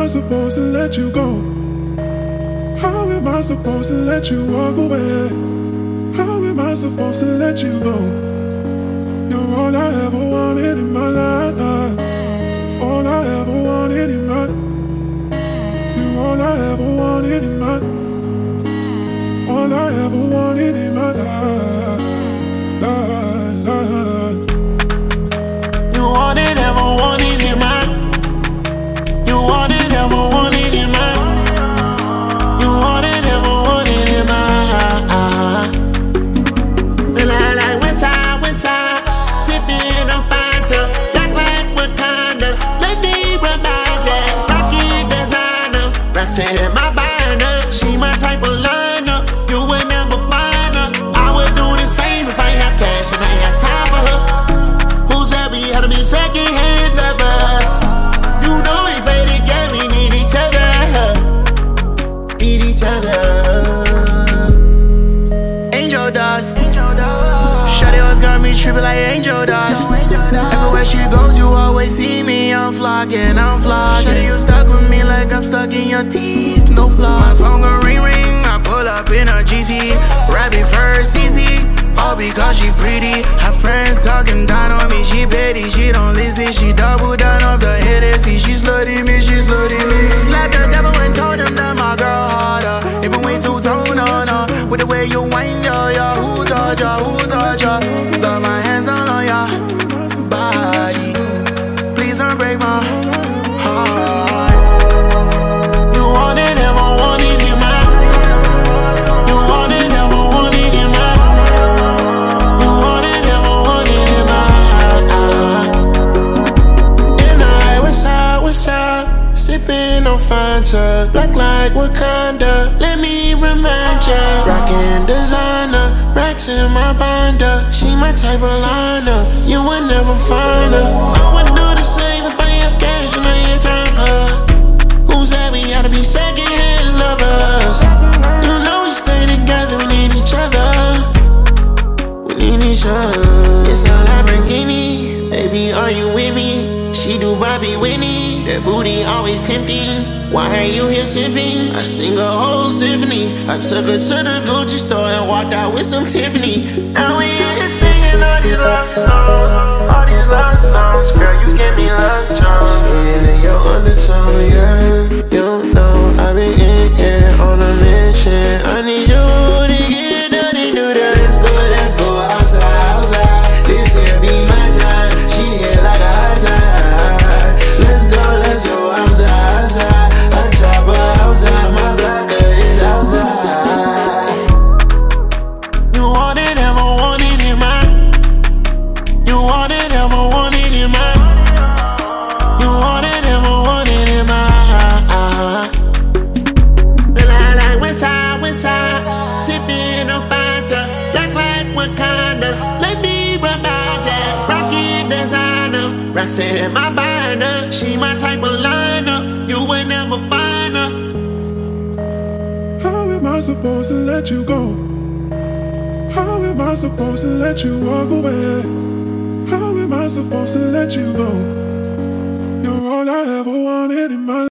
I supposed to let you go? How am I supposed to let you walk away? How am I supposed to let you go? You're all I ever wanted in my life. All I ever wanted in my. You're all I ever wanted in my. All I ever wanted in my life. You all it ever wanted in my. You all it ever wanted in my. You all it ever wanted in my. Feel like Westside, sipping on Fanta, black like Wakanda. Let me remind ya, Rocky designer, Roxanne my binder. She my type of liner, you would never find her. I would do the same if I have cash and I have time for her. Who said we had to be second-hand lovers? You know we play the game, we need each other. Need each other. Angel dust. Shawty always got me tripping like angel dust. Everywhere she goes, you always see me. I'm flocking. Shawty, you stuck with me like I'm stuck in your teeth. No flaws. My phone gon' ring. I pull up in a GT. Rabbit fur CC. All because she pretty. Her friends talking down on me. She petty. She don't listen. She double down off the head. See, she slutty me. Slapped the devil and told him that my girl harder. Even we two-tone on her. With the way you whine, yo. Who touch ya? Got my hands all on ya body. Please don't break my heart. You all it ever wanted in my. You all it ever wanted in my. You all it ever wanted in my. In the light, Westside, sipping on Fanta, black like Wakanda. Let me remind ya, rockin' designer, racks in my binder. She my type of liner, you would never find her. I would do the same if I have cash and I had time for her. Who said we gotta be second-hand lovers? You know we stay together, we need each other. We need each other. It's a Lamborghini, baby, are you with me? She do Bobby Whitney, that booty always tempting. Why are you here sipping? I sing a whole symphony. I took her to the Gucci store and walked out with some Tiffany. Now we in here singing all these love songs. Girl, you give me love songs. Seeing in your undertone, yeah. You know I've been in here on a mission. I need you to get down and do that. Let's go outside. This here be my time. She here like a hard time. Let's go outside. I top her outside, my blocker is outside. You all it ever wanted in my. You all it ever wanted in my. You all it ever wanted in my. Feel like Westside, sipping on Fanta, black like Wakanda. Let me remind ya, Rocky designer, Roxanne my binder. She my type of liner, you would never find her. How am I supposed to let you go? How am I supposed to let you walk away? How am I supposed to let you go? You're all I ever wanted in my life.